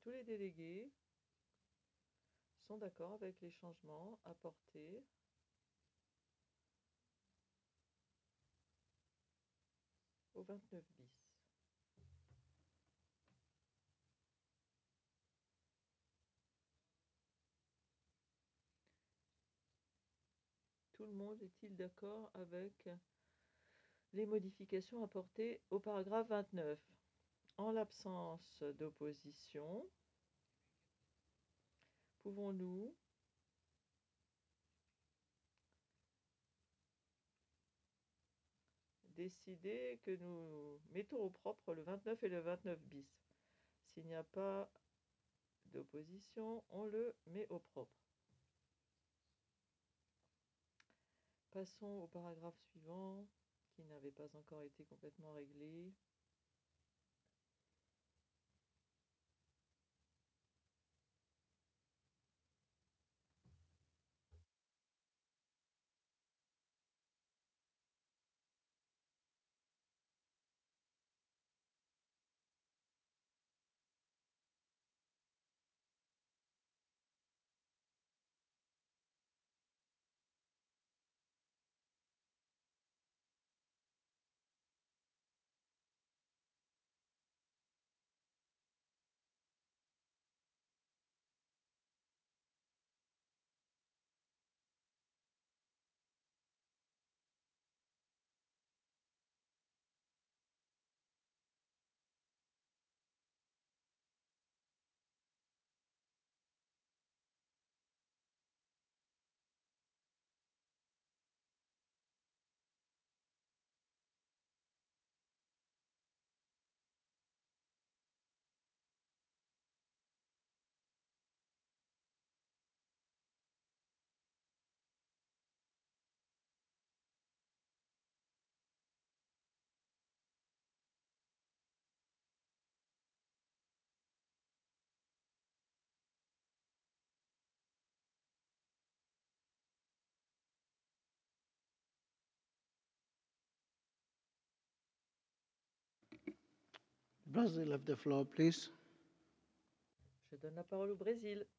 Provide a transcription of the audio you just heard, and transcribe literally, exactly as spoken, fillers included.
tous les délégués sont d'accord avec les changements apportés au vingt-neuf bis. Tout le monde est-il d'accord avec les modifications apportées au paragraphe vingt-neuf? En l'absence d'opposition, pouvons-nous décider que nous mettons au propre le vingt-neuf et le vingt-neuf bis? S'il n'y a pas d'opposition, on le met au propre. Passons au paragraphe suivant, qui n'avait pas encore été complètement réglé. Brazil, have the floor, please. Je donne la parole au Brésil.